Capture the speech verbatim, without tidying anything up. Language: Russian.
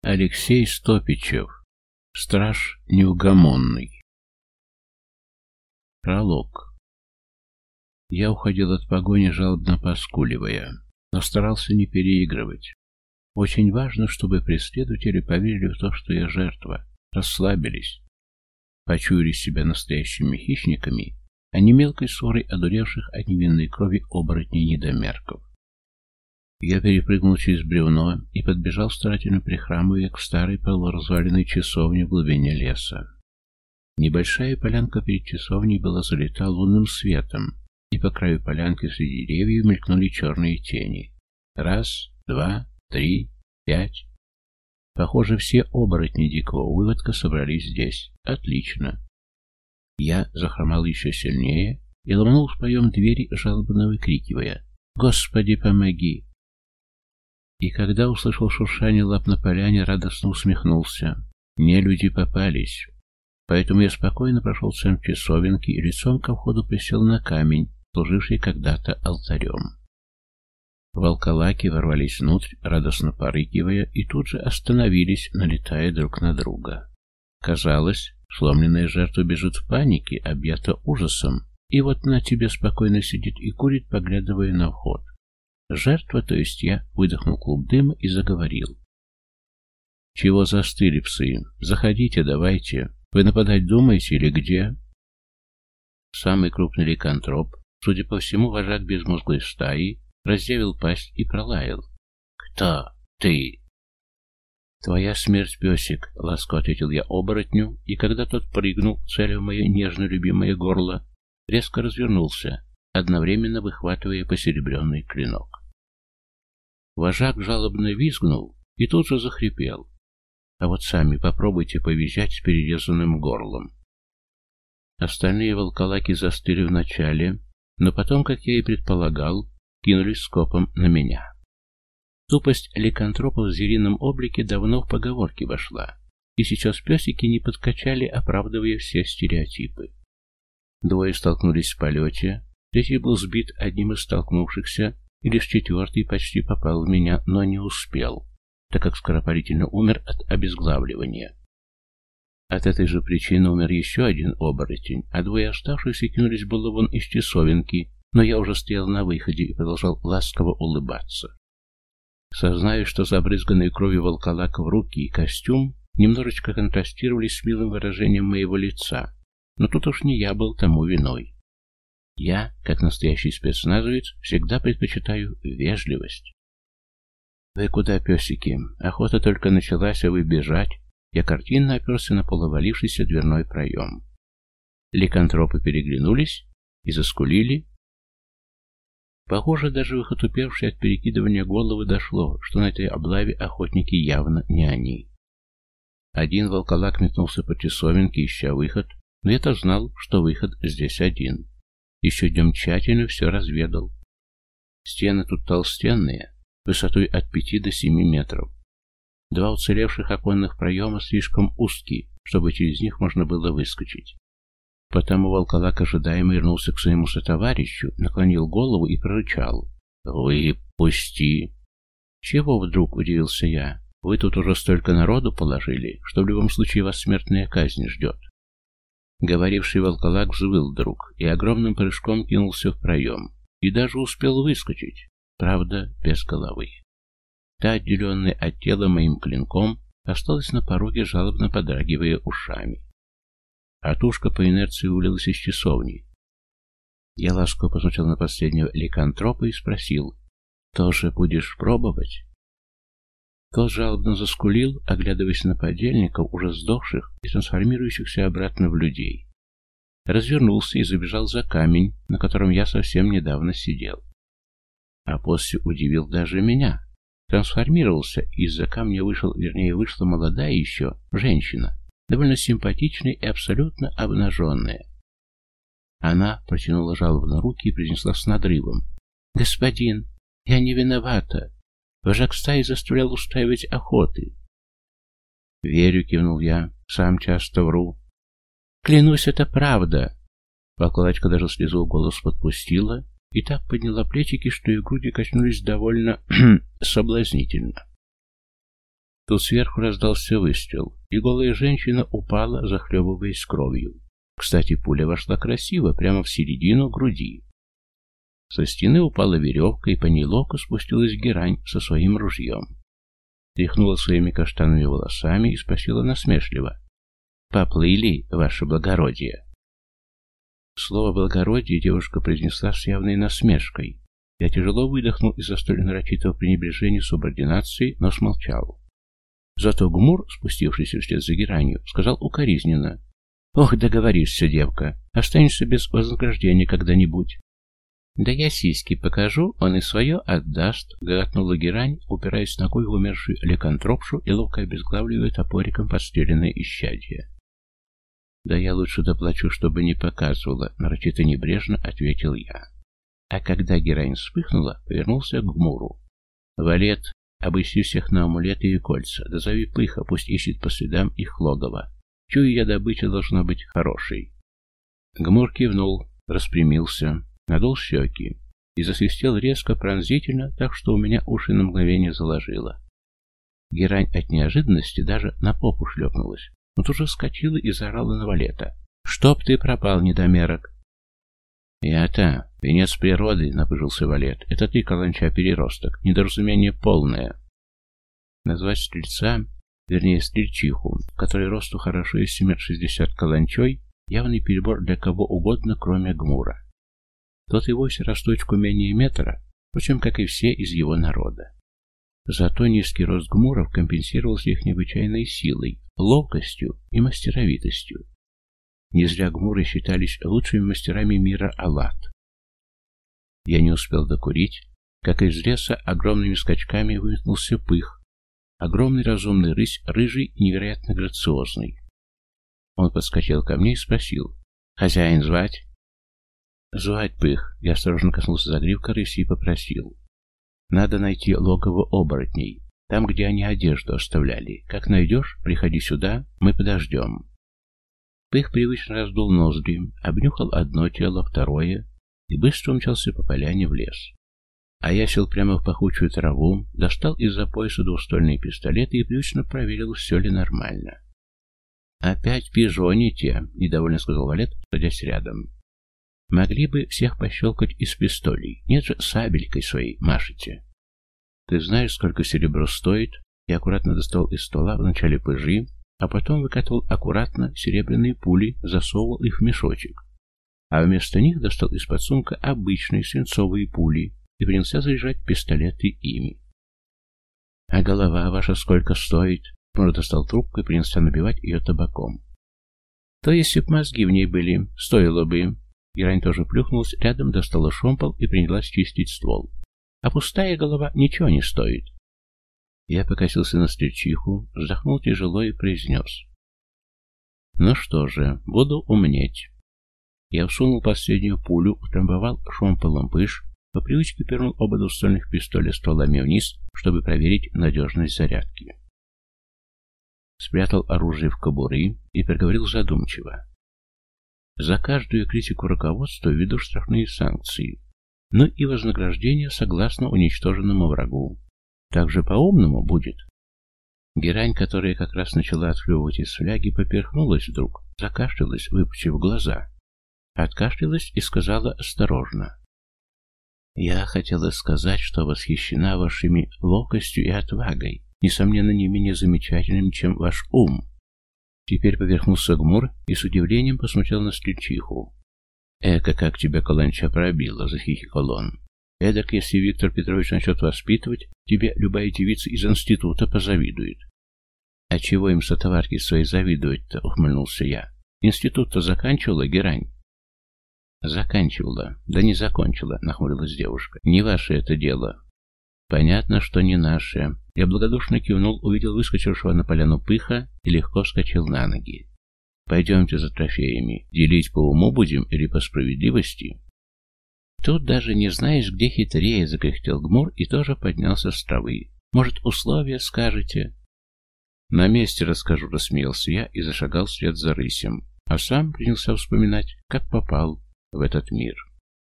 Алексей Стопичев. Страж неугомонный. Пролог. Я уходил от погони, жалобно поскуливая, но старался не переигрывать. Очень важно, чтобы преследователи поверили в то, что я жертва, расслабились, почуяли себя настоящими хищниками, а не мелкой ссорой одуревших от невинной крови оборотней-недомерков. Я перепрыгнул через бревно и подбежал, старательно прихрамывая, к старой полуразваленной часовне в глубине леса. Небольшая полянка перед часовней была залита лунным светом, и по краю полянки среди деревьев мелькнули черные тени. Раз, два, три, пять. Похоже, все оборотни дикого выводка собрались здесь. Отлично. Я захромал еще сильнее и ломанул в проем двери, жалобно выкрикивая: «Господи, помоги!» И когда услышал шуршание лап на поляне, радостно усмехнулся. Не люди попались. Поэтому я спокойно прошел центр часовенки и лицом ко входу присел на камень, служивший когда-то алтарем. Волколаки ворвались внутрь, радостно порыкивая, и тут же остановились, налетая друг на друга. Казалось, сломленная жертва бежит в панике, объята ужасом, и вот на тебе спокойно сидит и курит, поглядывая на вход. Жертва, то есть я, выдохнул клуб дыма и заговорил. «Чего застыли, псы? Заходите, давайте. Вы нападать думаете или где?» Самый крупный ликантроп, судя по всему, вожак безмозглой стаи, разъявил пасть и пролаял. «Кто ты?» «Твоя смерть, песик», — ласково ответил я оборотню, и когда тот прыгнул, целя в мое нежно-любимое горло, резко развернулся, одновременно выхватывая посеребренный клинок. Вожак жалобно визгнул и тут же захрипел. А вот сами попробуйте повизжать с перерезанным горлом. Остальные волколаки застыли вначале, но потом, как я и предполагал, кинулись скопом на меня. Тупость ликантропов в зверином облике давно в поговорке вошла, и сейчас песики не подкачали, оправдывая все стереотипы. Двое столкнулись в полете, третий был сбит одним из столкнувшихся, и лишь четвертый почти попал в меня, но не успел, так как скоропалительно умер от обезглавливания. От этой же причины умер еще один оборотень, а двое оставшихся кинулись было вон из часовенки, но я уже стоял на выходе и продолжал ласково улыбаться. Сознаю, что забрызганные кровью волколак в руки и костюм немножечко контрастировали с милым выражением моего лица, но тут уж не я был тому виной. Я, как настоящий спецназовец, всегда предпочитаю вежливость. «Вы куда, песики? Охота только началась, а вы бежать?» Я картинно оперся на полувалившийся дверной проем. Ликантропы переглянулись и заскулили. Похоже, даже в их отупевшей от перекидывания головы дошло, что на этой облаве охотники явно не они. Один волколак метнулся по часовенке, ища выход, но я-то знал, что выход здесь один. Еще днем тщательно все разведал. Стены тут толстенные, высотой от пяти до семи метров. Два уцелевших оконных проема слишком узкие, чтобы через них можно было выскочить. Потому волколак ожидаемо вернулся к своему сотоварищу, наклонил голову и прорычал: «Выпусти!» «Чего вдруг?» — удивился я. «Вы тут уже столько народу положили, что в любом случае вас смертная казнь ждет». Говоривший волколак взвыл вдруг и огромным прыжком кинулся в проем, и даже успел выскочить, правда, без головы. Та, отделенная от тела моим клинком, осталась на пороге, жалобно подрагивая ушами. А тушка по инерции улилась из часовни. Я ласково посмотрел на последнего ликантропа и спросил: «Тоже будешь пробовать?» Тот жалобно заскулил, оглядываясь на подельников, уже сдохших и трансформирующихся обратно в людей. Развернулся и забежал за камень, на котором я совсем недавно сидел. А после удивил даже меня. Трансформировался, и из-за камня вышел, вернее, вышла молодая еще женщина, довольно симпатичная и абсолютно обнаженная. Она протянула жалобно руки и произнесла с надрывом: «Господин, я не виновата. Вожак стаи заставлял устраивать охоты». «Верю», — кивнул я, — «сам часто вру». «Клянусь, это правда». Волколачка даже слезу голос подпустила и так подняла плечики, что ее груди качнулись довольно соблазнительно. Тут сверху раздался выстрел, и голая женщина упала, захлебываясь кровью. Кстати, пуля вошла красиво, прямо в середину груди. Со стены упала веревка, и по ней ловко спустилась герань со своим ружьем. Тряхнула своими каштановыми волосами и спросила насмешливо: «Поплыли, ваше благородие?» Слово «благородие» девушка произнесла с явной насмешкой. Я тяжело выдохнул из-за столь нарочитого пренебрежения субординации, но смолчал. Зато Гмур, спустившийся вслед за геранью, сказал укоризненно: «Ох, договоришься, девка, останешься без вознаграждения когда-нибудь». «Да я сиськи покажу, он и свое отдаст», — гоготнула герань, упираясь ногой в умершую ликантропшу и ловко обезглавливая топориком подстреленное исчадие. «Да я лучше доплачу, чтобы не показывала», — нарочито небрежно ответил я. А когда герань вспыхнула, повернулся к Гмуру. «Валет, обыщи всех на амулеты и кольца, да зови Пыха, пусть ищет по следам их логова. Чую я, добыча должна быть хорошей». Гмур кивнул, распрямился, надул щеки и засвистел резко, пронзительно, так что у меня уши на мгновение заложило. Герань от неожиданности даже на попу шлепнулась, но тут же вскочила и заорала на Валета: «Чтоб ты пропал, недомерок!» «Я-то, венец природы», — напыжился Валет. «Это ты, каланча-переросток, недоразумение полное». Назвать стрельца, вернее стрельчиху, в которой росту хорошо из семь шестьдесят каланчой, явный перебор для кого угодно, кроме Гмура. Тот и вовсе росточку менее метра, впрочем, как и все из его народа. Зато низкий рост Гмуров компенсировался их необычайной силой, ловкостью и мастеровитостью. Не зря Гмуры считались лучшими мастерами мира Аллат. Я не успел докурить, как из леса огромными скачками выметнулся Пых, огромный разумный рысь, рыжий и невероятно грациозный. Он подскочил ко мне и спросил: «Хозяин звать?» «Звать, Пых», — я осторожно коснулся загривка рыси и попросил: «Надо найти логово оборотней, там, где они одежду оставляли. Как найдешь, приходи сюда, мы подождем». Пых привычно раздул ноздри, обнюхал одно тело, второе, и быстро умчался по поляне в лес. А я сел прямо в пахучую траву, достал из-за пояса двуствольные пистолеты и привычно проверил, все ли нормально. «Опять пижоните», — недовольно сказал Валет, садясь рядом. «Могли бы всех пощелкать из пистолей, нет же, сабелькой своей машете». «Ты знаешь, сколько серебро стоит?» Я аккуратно достал из стола вначале пыжи, а потом выкатывал аккуратно серебряные пули, засовывал их в мешочек, а вместо них достал из-под сумка обычные свинцовые пули и принялся заряжать пистолеты ими. «А голова ваша сколько стоит?» Мур достал трубку и принялся набивать ее табаком. «То если б мозги в ней были, стоило бы». Герань тоже плюхнулась рядом, достала шомпол и принялась чистить ствол. «А пустая голова ничего не стоит». Я покосился на стрельчиху, вздохнул тяжело и произнес: «Ну что же, буду умнеть». Я всунул последнюю пулю, утрамбовал шомполом пыш, по привычке пернул оба двуствольных пистоля стволами вниз, чтобы проверить надежность зарядки. Спрятал оружие в кобуры и проговорил задумчиво: «За каждую критику руководства введу штрафные санкции, но и вознаграждение согласно уничтоженному врагу. Так же по-умному будет». Герань, которая как раз начала отхлебывать из фляги, поперхнулась вдруг, закашлялась, выпучив глаза. Откашлялась и сказала осторожно: «Я хотела сказать, что восхищена вашими ловкостью и отвагой, несомненно, не менее замечательным, чем ваш ум». Теперь поверхнулся Гмур и с удивлением посмотрел на стрельчиху. «Эка, как тебя каланча пробила!» — захихикал он. «Эдак, если Виктор Петрович начнет воспитывать, тебе любая девица из института позавидует». «А чего им сотоварки свои завидовать-то?» — ухмыльнулся я. «Институт-то заканчивала, герань?» «Заканчивала. Да не закончила», — нахмурилась девушка. «Не ваше это дело». «Понятно, что не наше». Я благодушно кивнул, увидел выскочившего на поляну Пыха и легко вскочил на ноги. «Пойдемте за трофеями. Делить по уму будем или по справедливости?» «Тут даже не знаешь, где хитрее», — закряхтел Гмур и тоже поднялся с травы. «Может, условия скажете?» «На месте расскажу», — рассмеялся я и зашагал вслед за рысем, а сам принялся вспоминать, как попал в этот мир.